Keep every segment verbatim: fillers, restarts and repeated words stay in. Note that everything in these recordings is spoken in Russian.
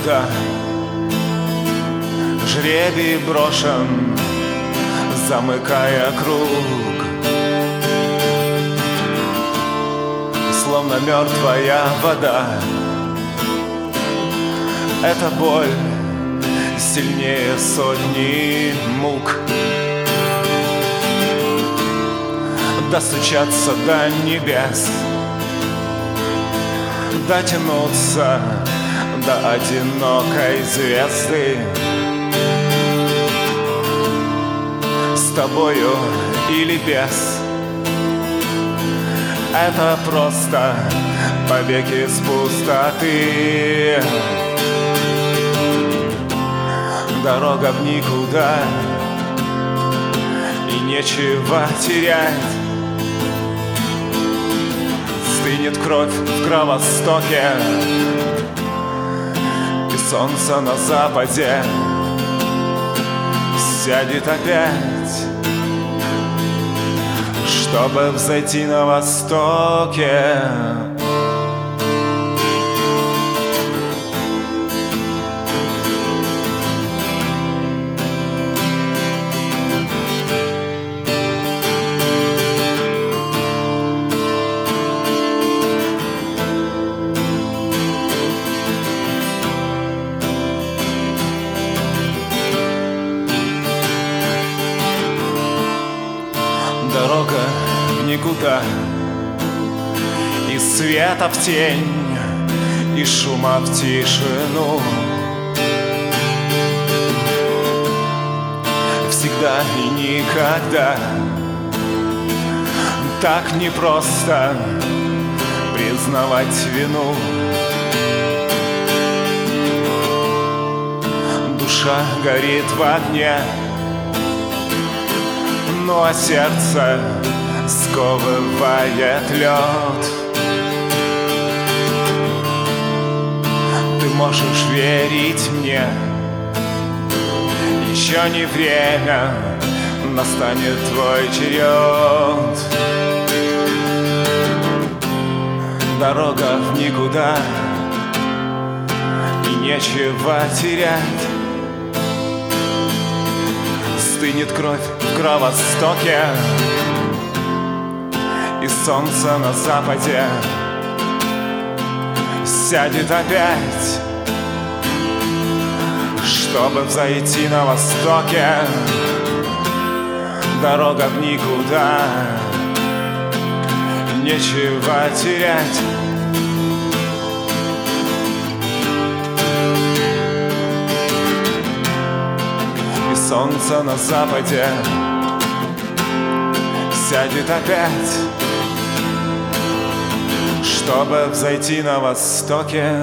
никуда. Жребий брошен, замыкая круг, словно мертвая вода. Эта боль сильнее сотни мук. Достучаться до небес, дотянуться до одинокой звезды. С тобою или без, это просто побег из пустоты. Дорога в никуда, и нечего терять. Стынет кровь в кровостоке, и солнце на западе сядет опять, чтобы взойти на востоке. Дорога в никуда, из света в тень, из шума в тишину. Всегда и никогда так непросто признавать вину. Душа горит в огне, ну а сердце сковывает лед. Ты можешь верить мне, еще не время, настанет твой черед. Дорога в никуда, и нечего терять. Стынет кровь в кровостоке, и солнце на западе сядет опять, чтобы взойти на востоке. Дорога в никуда, нечего терять. Солнце на западе сядет опять, чтобы взойти на востоке.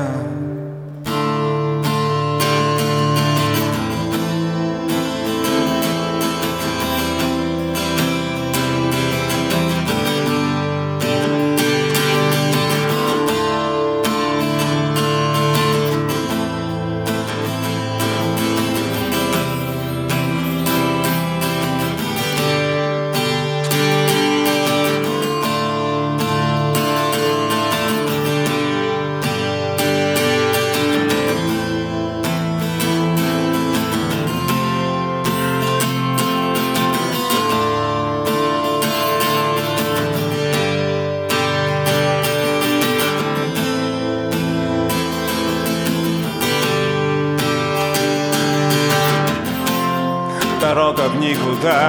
Дорога в никуда,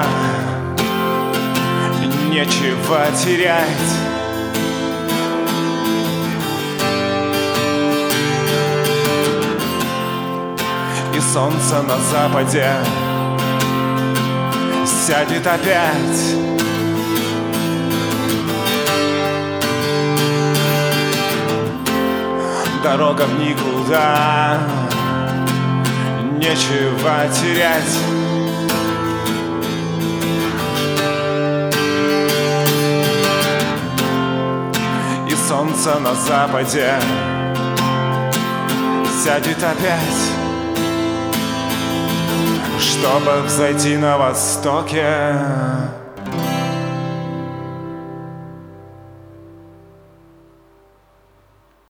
нечего терять. И солнце на западе сядет опять, дорога в никуда, нечего терять. Солнце на западе сядет опять, чтобы взойти на востоке.